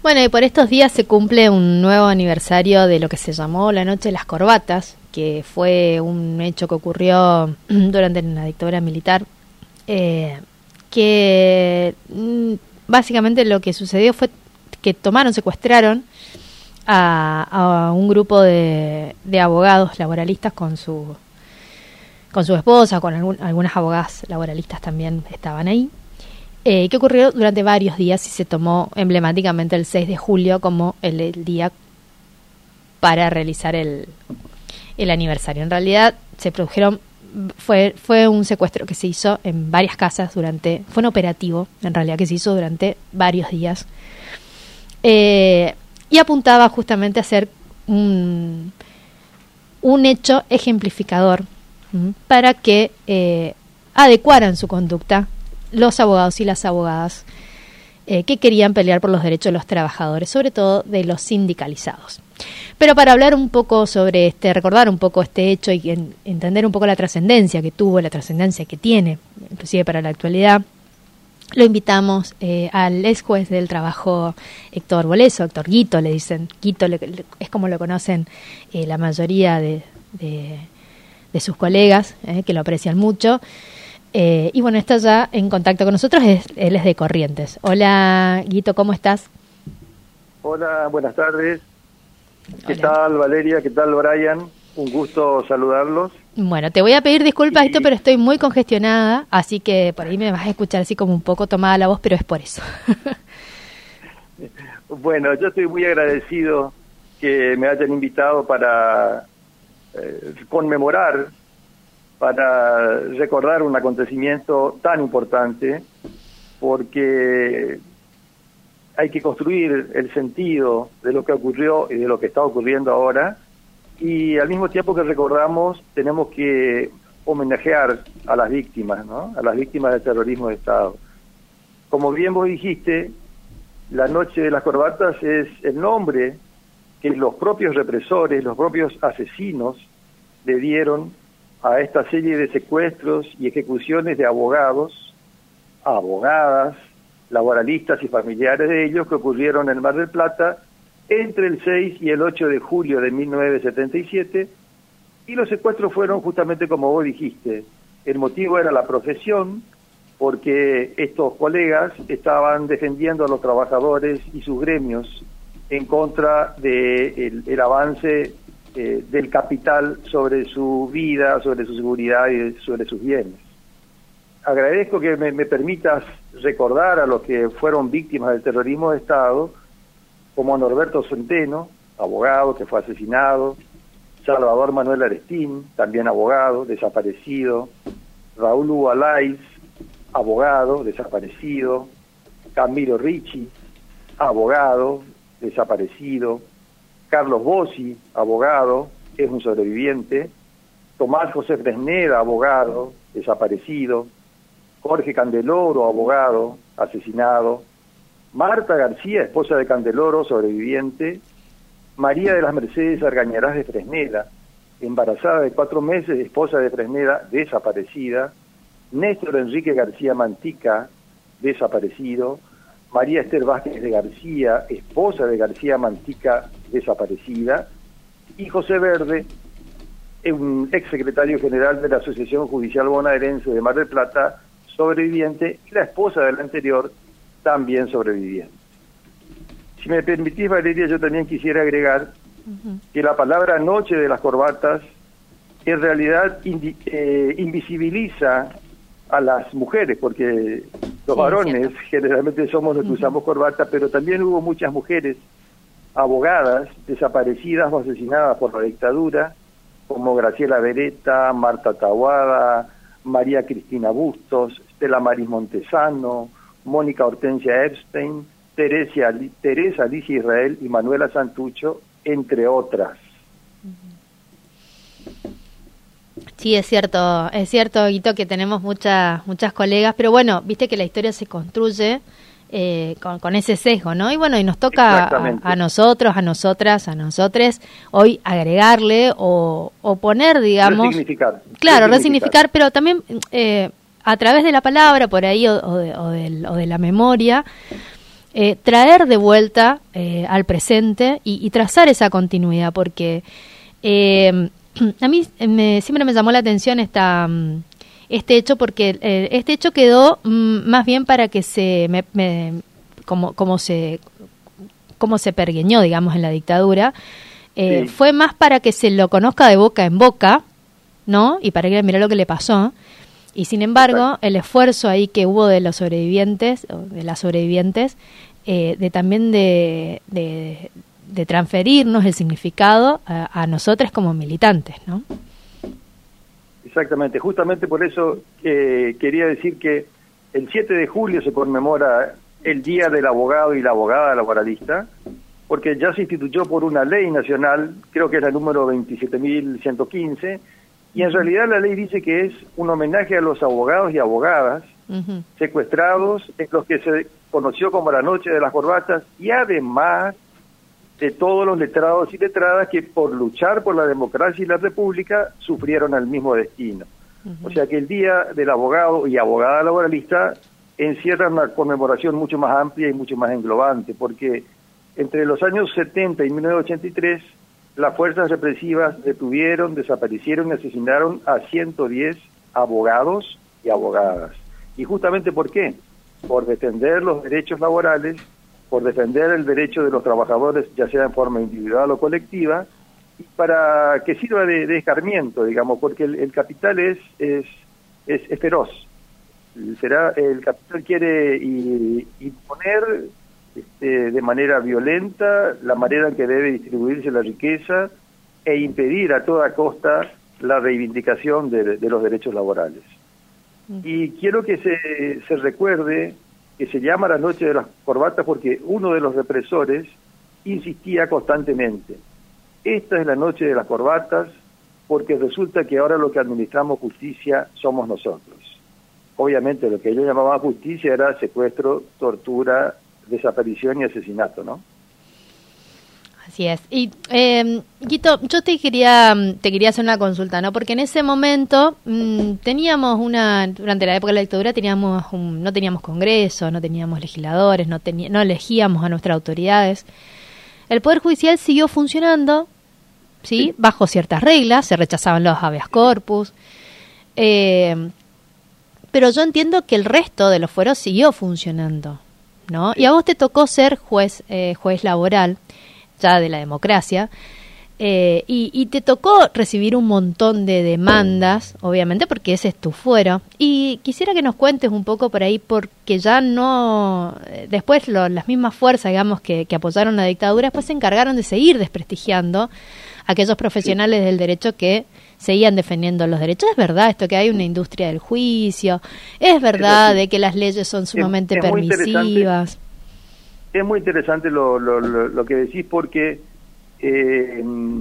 Bueno, y por estos días se cumple un nuevo aniversario de lo que se llamó la Noche de las Corbatas, que fue un hecho que ocurrió durante la dictadura militar, que básicamente lo que sucedió fue que secuestraron a un grupo de abogados laboralistas con su esposa, con algunas abogadas laboralistas también estaban ahí, que ocurrió durante varios días y se tomó emblemáticamente el 6 de julio como el día para realizar el aniversario. En realidad fue un secuestro que se hizo en varias casas fue un operativo en realidad que se hizo durante varios días, y apuntaba justamente a ser un hecho ejemplificador para que adecuaran su conducta los abogados y las abogadas que querían pelear por los derechos de los trabajadores, sobre todo de los sindicalizados. Pero para hablar un poco sobre recordar un poco este hecho y entender un poco la trascendencia que tuvo, la trascendencia que tiene, inclusive para la actualidad, lo invitamos al ex juez del trabajo Héctor Boleso, Héctor Guito, le dicen. Guito es como lo conocen la mayoría de sus colegas, que lo aprecian mucho. Y bueno, está ya en contacto con nosotros, él es de Corrientes. Hola, Guito, ¿cómo estás? Hola, buenas tardes. ¿Qué tal, Valeria? ¿Qué tal, Brian? Un gusto saludarlos. Bueno, te voy a pedir disculpas, pero estoy muy congestionada, así que por ahí me vas a escuchar así como un poco tomada la voz, pero es por eso. Bueno, yo estoy muy agradecido que me hayan invitado para conmemorar, para recordar un acontecimiento tan importante, porque hay que construir el sentido de lo que ocurrió y de lo que está ocurriendo ahora, y al mismo tiempo que recordamos tenemos que homenajear a las víctimas, ¿no? A las víctimas del terrorismo de Estado. Como bien vos dijiste, la Noche de las Corbatas es el nombre que los propios represores, los propios asesinos le dieron a esta serie de secuestros y ejecuciones de abogados, abogadas, laboralistas y familiares de ellos que ocurrieron en Mar del Plata entre el 6 y el 8 de julio de 1977, y los secuestros fueron justamente como vos dijiste. El motivo era la profesión, porque estos colegas estaban defendiendo a los trabajadores y sus gremios en contra del avance del capital sobre su vida, sobre su seguridad y sobre sus bienes. Agradezco que me permitas recordar a los que fueron víctimas del terrorismo de Estado, como Norberto Centeno, abogado que fue asesinado, Salvador Manuel Arestín, también abogado, desaparecido, Raúl Hugo Alaiz, abogado, desaparecido, Camilo Ricci, abogado, desaparecido, Carlos Bossi, abogado, es un sobreviviente, Tomás José Fresneda, abogado, desaparecido, Jorge Candeloro, abogado, asesinado, Marta García, esposa de Candeloro, sobreviviente, María de las Mercedes Argañarás de Fresneda, embarazada de 4 meses, esposa de Fresneda, desaparecida, Néstor Enrique García Mantica, desaparecido, María Esther Vázquez de García, esposa de García Mantica, desaparecida, y José Verde, un exsecretario general de la Asociación Judicial Bonaerense de Mar del Plata, sobreviviente, y la esposa del anterior, también sobreviviente. Si me permitís, Valeria, yo también quisiera agregar que la palabra Noche de las Corbatas en realidad invisibiliza a las mujeres, porque los varones generalmente somos los que usamos corbata, pero también hubo muchas mujeres abogadas desaparecidas o asesinadas por la dictadura, como Graciela Beretta, Marta Taboada, María Cristina Bustos, Estela Maris Montesano, Mónica Hortensia Epstein, Teresa Alicia Israel y Manuela Santucho, entre otras. Sí, es cierto, Guito, que tenemos muchas colegas, pero bueno, viste que la historia se construye con ese sesgo, ¿no? Y bueno, y nos toca a nosotros, a nosotras, a nosotres, hoy agregarle o poner, digamos... Resignificar. Claro, resignificar, pero también a través de la palabra, por ahí, o de la memoria, traer de vuelta al presente y trazar esa continuidad, porque a mí siempre me llamó la atención este hecho, porque este hecho quedó más bien para que como se pergeñó, digamos, en la dictadura, Sí. fue más para que se lo conozca de boca en boca, ¿no? Y para que mira lo que le pasó. Y sin embargo, Exacto. el esfuerzo ahí que hubo de los sobrevivientes, o de las sobrevivientes, de también de transferirnos el significado a nosotros como militantes, ¿no? Exactamente, justamente por eso quería decir que el 7 de julio se conmemora el Día del Abogado y la Abogada Laboralista, porque ya se instituyó por una ley nacional, creo que es la número 27.115, y en realidad la ley dice que es un homenaje a los abogados y abogadas Uh-huh. secuestrados, en los que se conoció como la Noche de las Corbatas, y además de todos los letrados y letradas que por luchar por la democracia y la república sufrieron el mismo destino. Uh-huh. O sea que el Día del Abogado y Abogada Laboralista encierra una conmemoración mucho más amplia y mucho más englobante, porque entre los años 70 y 1983 las fuerzas represivas detuvieron, desaparecieron y asesinaron a 110 abogados y abogadas. ¿Y justamente por qué? Por defender los derechos laborales, por defender el derecho de los trabajadores, ya sea en forma individual o colectiva, y para que sirva de escarmiento, digamos, porque el capital es feroz. El capital quiere imponer de manera violenta la manera en que debe distribuirse la riqueza e impedir a toda costa la reivindicación de los derechos laborales. Y quiero que se recuerde que se llama la Noche de las Corbatas porque uno de los represores insistía constantemente: esta es la Noche de las Corbatas porque resulta que ahora lo que administramos justicia somos nosotros. Obviamente lo que ellos llamaban justicia era secuestro, tortura, desaparición y asesinato, ¿no? Así es. Y, Guito, yo te quería hacer una consulta, ¿no? Porque en ese momento teníamos durante la época de la dictadura no teníamos congreso, no teníamos legisladores, no elegíamos a nuestras autoridades. El Poder Judicial siguió funcionando, ¿sí? Bajo ciertas reglas, se rechazaban los habeas corpus, pero yo entiendo que el resto de los fueros siguió funcionando, ¿no? Y a vos te tocó ser juez laboral, ya de la democracia, y te tocó recibir un montón de demandas, obviamente, porque ese es tu fuero. Y quisiera que nos cuentes un poco por ahí, porque ya no... Después las mismas fuerzas, digamos, que apoyaron la dictadura, después se encargaron de seguir desprestigiando a aquellos profesionales del derecho que seguían defendiendo los derechos. ¿Es verdad esto que hay una industria del juicio? ¿Es verdad de que las leyes son sumamente permisivas? Es muy interesante lo que decís porque hay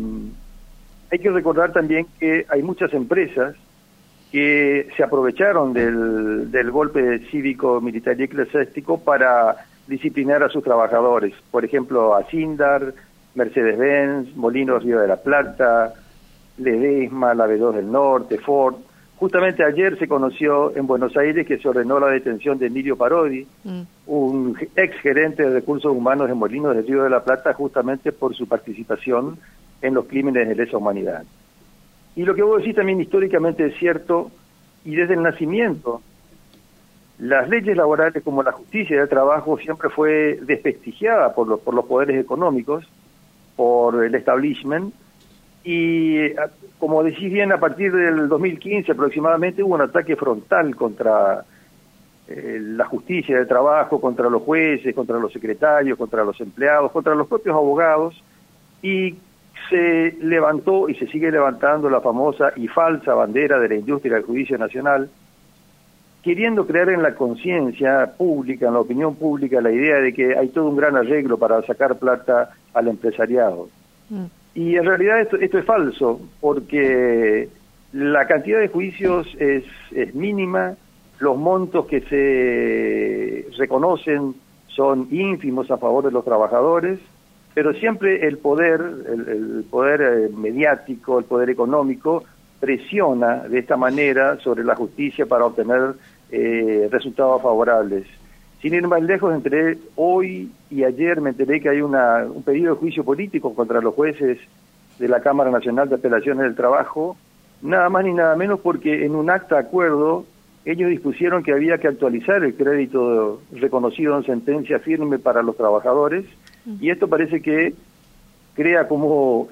que recordar también que hay muchas empresas que se aprovecharon del golpe cívico, militar y eclesiástico para disciplinar a sus trabajadores. Por ejemplo, Asindar, Mercedes-Benz, Molinos Río de la Plata, Ledesma, la B2 del Norte, Ford. Justamente ayer se conoció en Buenos Aires que se ordenó la detención de Emilio Parodi, un ex gerente de recursos humanos de Molinos del Río de la Plata, justamente por su participación en los crímenes de lesa humanidad. Y lo que vos decís también históricamente es cierto, y desde el nacimiento, las leyes laborales como la justicia del trabajo siempre fue desprestigiada por los poderes económicos, por el establishment. Y como decís bien, a partir del 2015 aproximadamente hubo un ataque frontal contra la justicia del trabajo, contra los jueces, contra los secretarios, contra los empleados, contra los propios abogados, y se levantó y se sigue levantando la famosa y falsa bandera de la industria del juicio nacional, queriendo crear en la conciencia pública, en la opinión pública, la idea de que hay todo un gran arreglo para sacar plata al empresariado. Y en realidad esto es falso, porque la cantidad de juicios es mínima, los montos que se reconocen son ínfimos a favor de los trabajadores, pero siempre el poder mediático, el poder económico, presiona de esta manera sobre la justicia para obtener resultados favorables. Sin ir más lejos, entre hoy y ayer me enteré que hay un pedido de juicio político contra los jueces de la Cámara Nacional de Apelaciones del Trabajo, nada más ni nada menos porque en un acta de acuerdo ellos dispusieron que había que actualizar el crédito reconocido en sentencia firme para los trabajadores, y esto parece que crea como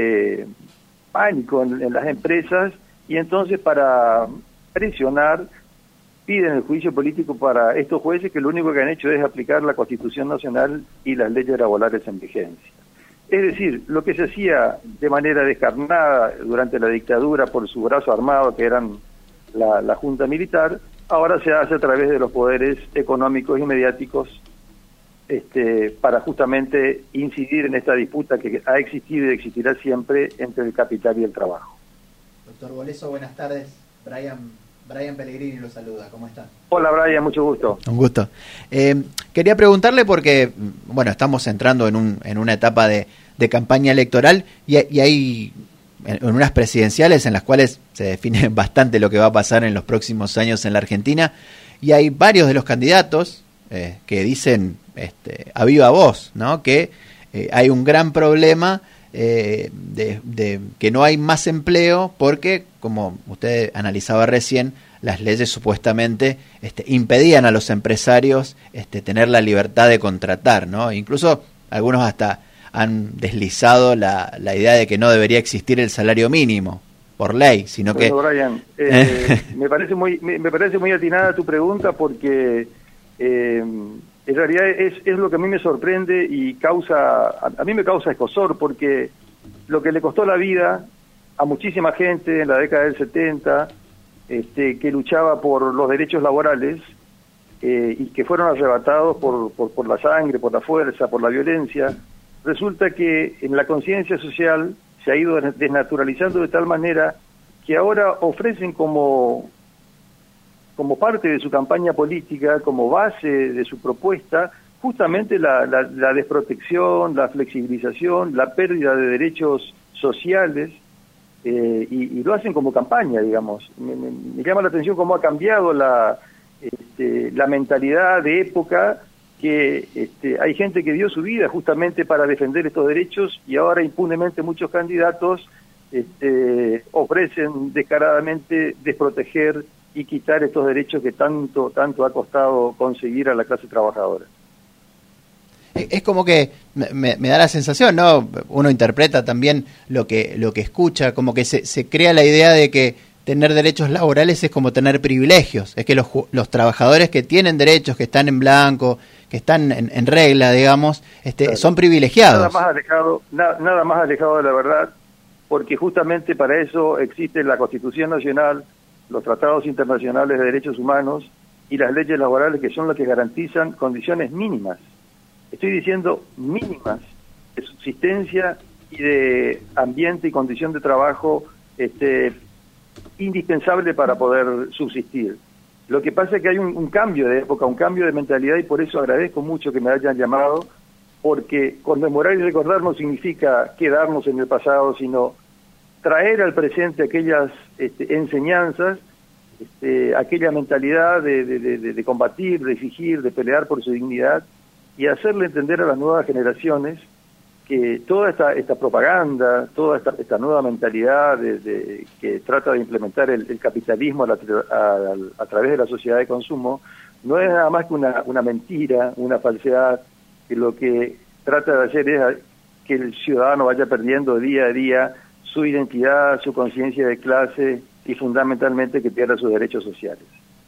pánico en las empresas, y entonces para presionar piden el juicio político para estos jueces que lo único que han hecho es aplicar la Constitución Nacional y las leyes laborales en vigencia. Es decir, lo que se hacía de manera descarnada durante la dictadura por su brazo armado, que eran la Junta Militar, ahora se hace a través de los poderes económicos y mediáticos para justamente incidir en esta disputa que ha existido y existirá siempre entre el capital y el trabajo. Doctor Boleso, buenas tardes. Brian Pellegrini lo saluda, ¿cómo está? Hola Brian, mucho gusto. Un gusto. Quería preguntarle porque, bueno, estamos entrando en una etapa de campaña electoral y hay en unas presidenciales en las cuales se define bastante lo que va a pasar en los próximos años en la Argentina, y hay varios de los candidatos que dicen a viva voz, ¿no?, que hay un gran problema de que no hay más empleo porque, como usted analizaba recién, las leyes supuestamente impedían a los empresarios tener la libertad de contratar, ¿no? Incluso algunos hasta han deslizado la idea de que no debería existir el salario mínimo por ley, sino bueno, que... Brian, me parece muy atinada tu pregunta porque en realidad es lo que a mí me sorprende y a mí me causa escozor, porque lo que le costó la vida a muchísima gente en la década del 70, que luchaba por los derechos laborales y que fueron arrebatados por la sangre, por la fuerza, por la violencia, resulta que en la conciencia social se ha ido desnaturalizando de tal manera que ahora ofrecen como parte de su campaña política, como base de su propuesta, justamente la desprotección, la flexibilización, la pérdida de derechos sociales, y lo hacen como campaña, digamos. Me llama la atención cómo ha cambiado la mentalidad de época, que hay gente que dio su vida justamente para defender estos derechos, y ahora impunemente muchos candidatos ofrecen descaradamente desproteger y quitar estos derechos que tanto ha costado conseguir a la clase trabajadora. Es como que me da la sensación, ¿no? Uno interpreta también lo que escucha, como que se crea la idea de que tener derechos laborales es como tener privilegios, es que los trabajadores que tienen derechos, que están en blanco, que están en regla, digamos, claro, son privilegiados. Nada más alejado de la verdad, porque justamente para eso existe la Constitución Nacional, los tratados internacionales de derechos humanos y las leyes laborales, que son las que garantizan condiciones mínimas. Estoy diciendo mínimas de subsistencia y de ambiente y condición de trabajo indispensable para poder subsistir. Lo que pasa es que hay un cambio de época, un cambio de mentalidad, y por eso agradezco mucho que me hayan llamado, porque conmemorar y recordar no significa quedarnos en el pasado, sino traer al presente aquellas enseñanzas, aquella mentalidad de combatir, de exigir, de pelear por su dignidad, y hacerle entender a las nuevas generaciones que toda esta propaganda, toda esta nueva mentalidad que trata de implementar el capitalismo a través de la sociedad de consumo, no es nada más que una mentira, una falsedad, que lo que trata de hacer es que el ciudadano vaya perdiendo día a día su identidad, su conciencia de clase, y fundamentalmente que pierda sus derechos sociales.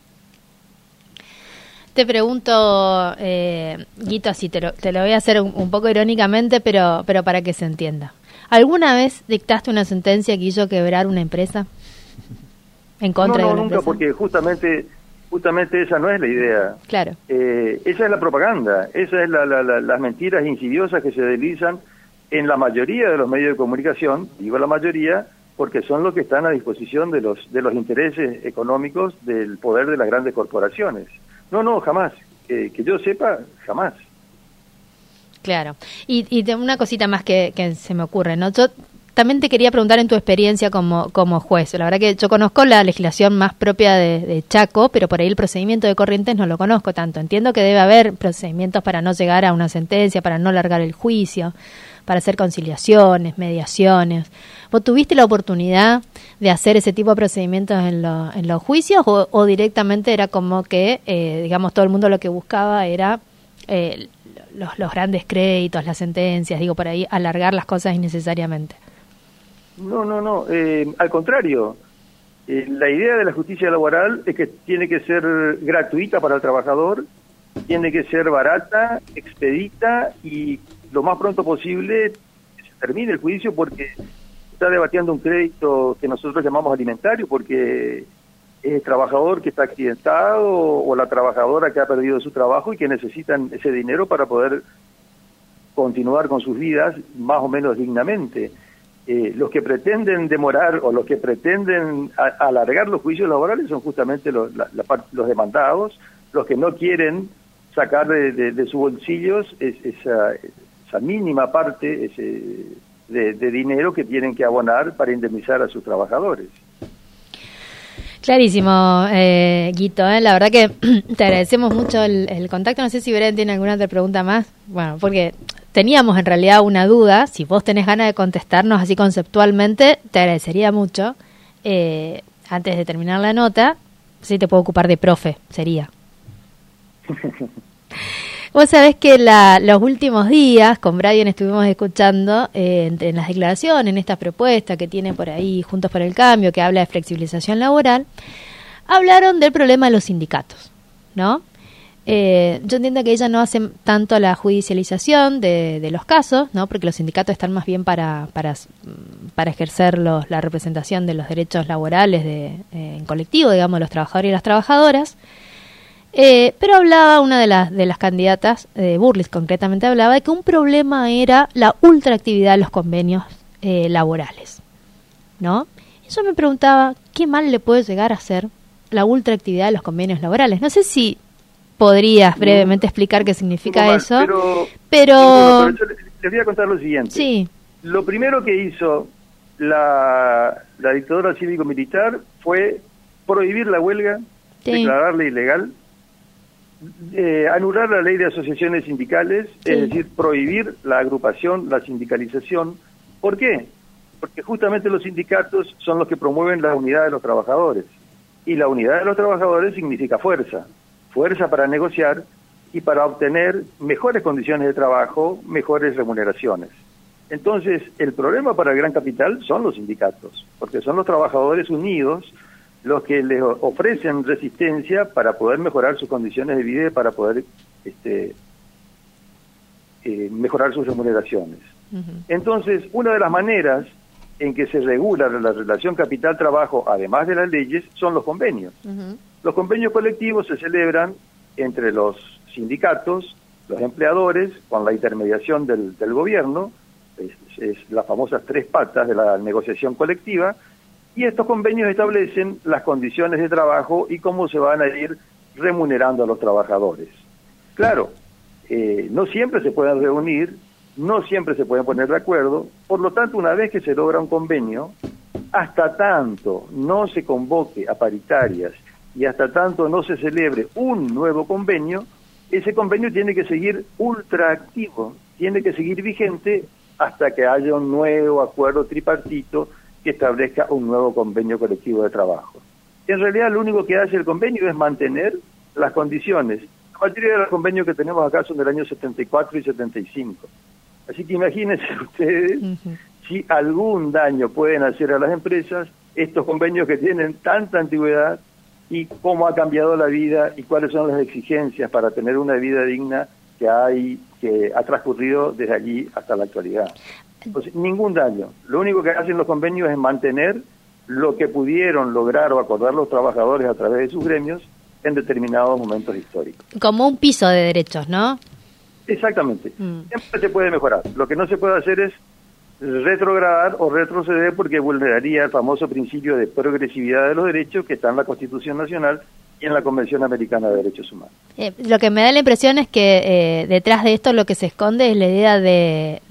Te pregunto, Guito, así te lo voy a hacer un poco irónicamente, pero para que se entienda. ¿Alguna vez dictaste una sentencia que hizo quebrar una empresa? ¿En contra de una nunca, empresa? Porque justamente esa no es la idea. Claro. Esa es la propaganda, esa es las mentiras insidiosas que se deslizan en la mayoría de los medios de comunicación, digo la mayoría, porque son los que están a disposición de los intereses económicos del poder de las grandes corporaciones. No, jamás. Que yo sepa, jamás. Claro. Y una cosita más que se me ocurre, ¿no? Yo también te quería preguntar en tu experiencia como juez. La verdad que yo conozco la legislación más propia de Chaco, pero por ahí el procedimiento de Corrientes no lo conozco tanto. Entiendo que debe haber procedimientos para no llegar a una sentencia, para no largar el juicio, para hacer conciliaciones, mediaciones. ¿Vos tuviste la oportunidad de hacer ese tipo de procedimientos en los juicios o directamente era como que, digamos, todo el mundo lo que buscaba era los grandes créditos, las sentencias, digo, por ahí alargar las cosas innecesariamente? No, al contrario. La idea de la justicia laboral es que tiene que ser gratuita para el trabajador, tiene que ser barata, expedita y lo más pronto posible que se termine el juicio, porque está debatiendo un crédito que nosotros llamamos alimentario, porque es el trabajador que está accidentado o la trabajadora que ha perdido su trabajo y que necesitan ese dinero para poder continuar con sus vidas más o menos dignamente. Los que pretenden demorar o los que pretenden alargar los juicios laborales son justamente los demandados, los que no quieren sacar de sus bolsillos esa mínima parte de dinero que tienen que abonar para indemnizar a sus trabajadores. Clarísimo, Guito, la verdad que te agradecemos mucho el contacto. No sé si Brian tiene alguna otra pregunta más. Bueno, porque teníamos en realidad una duda. Si vos tenés ganas de contestarnos así conceptualmente, te agradecería mucho. Antes de terminar la nota, si te puedo ocupar de profe, sería. Vos sabés que los últimos días con Brian estuvimos escuchando en las declaraciones, en esta propuesta que tiene por ahí Juntos por el Cambio, que habla de flexibilización laboral, hablaron del problema de los sindicatos, ¿no? Yo entiendo que ella no hace tanto la judicialización de los casos, ¿no? Porque los sindicatos están más bien para ejercer la representación de los derechos laborales en colectivo, digamos, de los trabajadores y las trabajadoras. Pero hablaba una de las candidatas, Burlis concretamente, hablaba de que un problema era la ultraactividad de los convenios laborales, ¿no? Yo me preguntaba, ¿qué mal le puede llegar a hacer la ultraactividad de los convenios laborales? No sé si podrías brevemente explicar qué significa eso, pero yo les voy a contar lo siguiente. Sí. Lo primero que hizo la dictadura cívico-militar fue prohibir la huelga, sí, declararla ilegal, anular la ley de asociaciones sindicales, sí, es decir, prohibir la agrupación, la sindicalización. ¿Por qué? Porque justamente los sindicatos son los que promueven la unidad de los trabajadores. Y la unidad de los trabajadores significa fuerza para negociar y para obtener mejores condiciones de trabajo, mejores remuneraciones. Entonces, el problema para el gran capital son los sindicatos, porque son los trabajadores unidos los que les ofrecen resistencia para poder mejorar sus condiciones de vida y para poder mejorar sus remuneraciones. Uh-huh. Entonces, una de las maneras en que se regula la relación capital-trabajo, además de las leyes, son los convenios. Uh-huh. Los convenios colectivos se celebran entre los sindicatos, los empleadores, con la intermediación del gobierno, es las famosas 3 patas de la negociación colectiva, y estos convenios establecen las condiciones de trabajo y cómo se van a ir remunerando a los trabajadores. Claro, no siempre se pueden reunir, no siempre se pueden poner de acuerdo, por lo tanto, una vez que se logra un convenio, hasta tanto no se convoque a paritarias y hasta tanto no se celebre un nuevo convenio, ese convenio tiene que seguir ultraactivo, tiene que seguir vigente hasta que haya un nuevo acuerdo tripartito que establezca un nuevo convenio colectivo de trabajo. En realidad, lo único que hace el convenio es mantener las condiciones. La mayoría de los convenios que tenemos acá son del año 74 y 75. Así que imagínense ustedes, uh-huh, si algún daño pueden hacer a las empresas estos convenios que tienen tanta antigüedad y cómo ha cambiado la vida y cuáles son las exigencias para tener una vida digna que ha transcurrido desde allí hasta la actualidad. Pues ningún daño. Lo único que hacen los convenios es mantener lo que pudieron lograr o acordar los trabajadores a través de sus gremios en determinados momentos históricos. Como un piso de derechos, ¿no? Exactamente. Siempre se puede mejorar. Lo que no se puede hacer es retrogradar o retroceder porque vulneraría el famoso principio de progresividad de los derechos que está en la Constitución Nacional y en la Convención Americana de Derechos Humanos. Lo que me da la impresión es que detrás de esto lo que se esconde es la idea de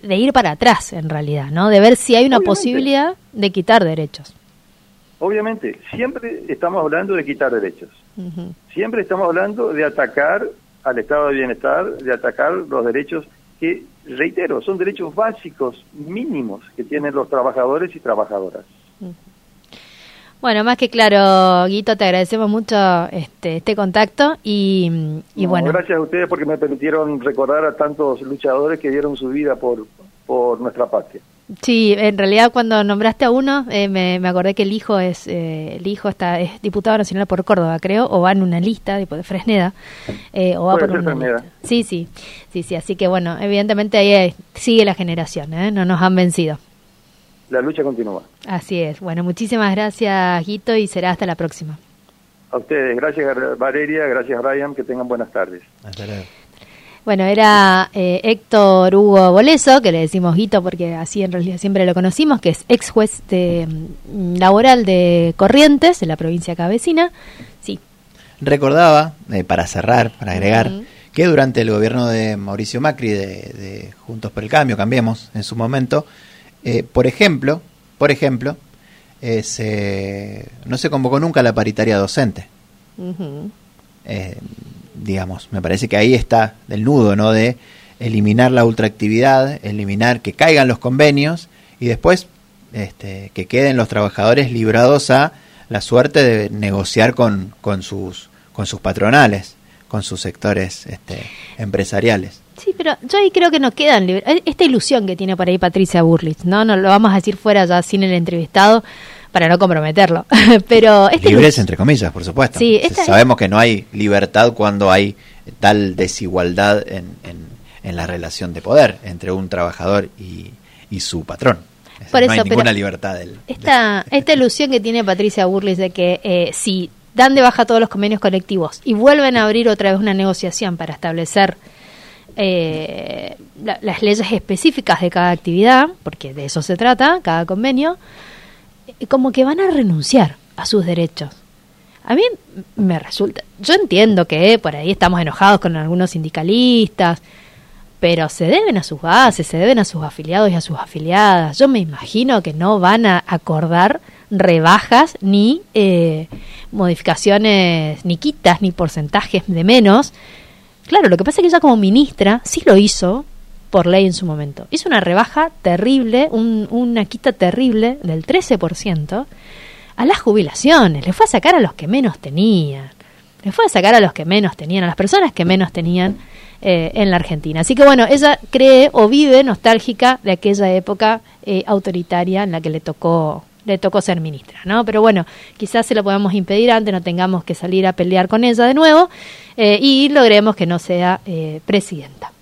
de ir para atrás, en realidad, ¿no? De ver si hay una Obviamente. posibilidad de quitar derechos. Obviamente, siempre estamos hablando de quitar derechos. Ujú. Siempre estamos hablando de atacar al estado de bienestar, de atacar los derechos que, reitero, son derechos básicos, mínimos, que tienen los trabajadores y trabajadoras. Bueno, más que claro, Guito, te agradecemos mucho este contacto y No, bueno. gracias a ustedes porque me permitieron recordar a tantos luchadores que dieron su vida por nuestra patria. Sí, en realidad cuando nombraste a uno, me acordé que el hijo es diputado nacional por Córdoba, creo, o va en una lista tipo de Fresneda, o va Puede por ser una Fresneda. lista. Sí, así que bueno, evidentemente ahí sigue la generación, no nos han vencido. La lucha continúa. Así es. Bueno, muchísimas gracias, Guito, y será hasta la próxima. A ustedes, gracias Valeria, gracias Brian, que tengan buenas tardes. Hasta luego. Bueno, era Héctor Hugo Boleso, que le decimos Guito porque así en realidad siempre lo conocimos, que es ex juez laboral de Corrientes, de la provincia acá vecina. Sí. Recordaba, para cerrar, para agregar, Ujú. que durante el gobierno de Mauricio Macri, de Juntos por el Cambio, Cambiemos, en su momento, por ejemplo, no se convocó nunca la paritaria docente. Ujú. Digamos, me parece que ahí está el nudo, ¿no? De eliminar la ultraactividad, eliminar que caigan los convenios y después que queden los trabajadores librados a la suerte de negociar con sus patronales, con sus sectores empresariales. Sí, pero yo ahí creo que nos quedan esta ilusión que tiene por ahí Patricia Burlich, ¿no? Nos lo vamos a decir fuera ya sin el entrevistado para no comprometerlo. Pero Libres entre comillas, por supuesto. Sí, sabemos que no hay libertad cuando hay tal desigualdad en la relación de poder entre un trabajador y su patrón. Por no eso, hay ninguna pero libertad esta ilusión que tiene Patricia Burlich de que si dan de baja todos los convenios colectivos y vuelven a abrir otra vez una negociación para establecer las leyes específicas de cada actividad, porque de eso se trata, cada convenio, como que van a renunciar a sus derechos. A mí me resulta, yo entiendo que por ahí estamos enojados con algunos sindicalistas, pero se deben a sus bases, se deben a sus afiliados y a sus afiliadas. Yo me imagino que no van a acordar rebajas ni modificaciones, ni quitas, ni porcentajes de menos. Claro, lo que pasa es que ella como ministra sí lo hizo por ley en su momento. Hizo una rebaja terrible, una quita terrible del 13% a las jubilaciones. Le fue a sacar a los que menos tenían. A las personas que menos tenían en la Argentina. Así que bueno, ella cree o vive nostálgica de aquella época autoritaria en la que le tocó ser ministra, ¿no? Pero bueno, quizás se lo podamos impedir antes, no tengamos que salir a pelear con ella de nuevo y logremos que no sea presidenta.